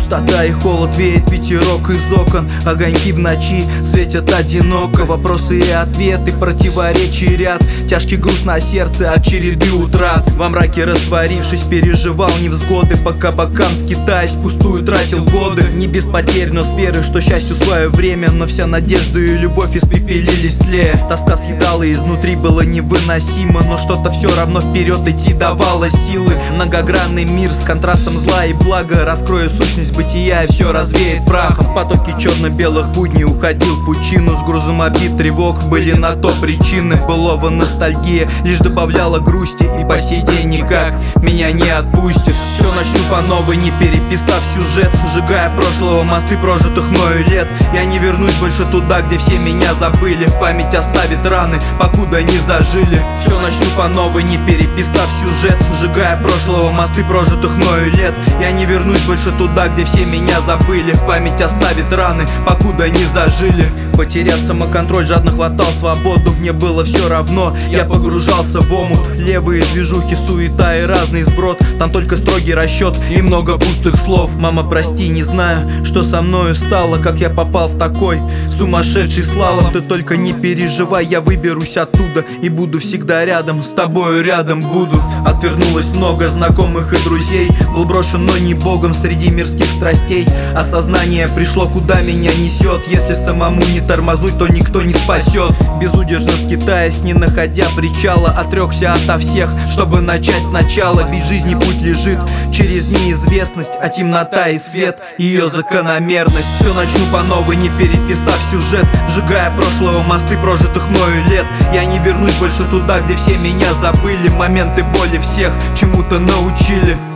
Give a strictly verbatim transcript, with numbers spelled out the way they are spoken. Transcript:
Пустота и холод, веет ветерок из окон. Огоньки в ночи светят одиноко. Вопросы и ответы, противоречий ряд. Тяжкий груз на сердце от череды утрат. Во мраке растворившись, переживал невзгоды, пока бокам скитаясь, пустую тратил годы. Не без потерь, но с верой, что счастью свое время. Но вся надежда и любовь испепелились тле. Тоска съедала изнутри, было невыносимо, но что-то все равно вперед идти давало силы. Многогранный мир с контрастом зла и блага. Раскрою сущность бытия и все развеет прахом. В потоке черно-белых будней уходил в пучину. С грузом обид, тревог были на то причины. Былого ностальгия лишь добавляла грусти, и по сей день никак меня не отпустит. Все начну по новой, не переписав сюжет, сжигая прошлого мосты прожитых мною лет. Я не вернусь больше туда, где все меня забыли. В память оставит раны, покуда не зажили. Все начну по новой, не переписав сюжет, сжигая прошлого мосты прожитых мною лет. Я не вернусь больше туда, где все меня забыли. В память оставит раны, покуда не зажили. Потеряв самоконтроль, жадно хватал свободу. Мне было все равно, я погружался в омут. Левые движухи, суета и разный сброд. Там только строгий расчет и много пустых слов. Мама, прости, не знаю, что со мною стало, как я попал в такой сумасшедший слалом. Ты только не переживай, я выберусь оттуда и буду всегда рядом, с тобою рядом буду. Отвернулось много знакомых и друзей. Был брошен, но не богом среди мирских страстей. Осознание пришло, куда меня несет. Если самому не тормознуть, то никто не спасет. Безудержно скитаясь, не находя причала, отрекся ото всех, чтобы начать сначала. Ведь жизни путь лежит через неизвестность, а темнота и свет — ее закономерность. Все начну по новой, не переписав сюжет, сжигая прошлого мосты прожитых мною лет. Я не вернусь больше туда, где все меня забыли. Моменты боли всех чему-то научили.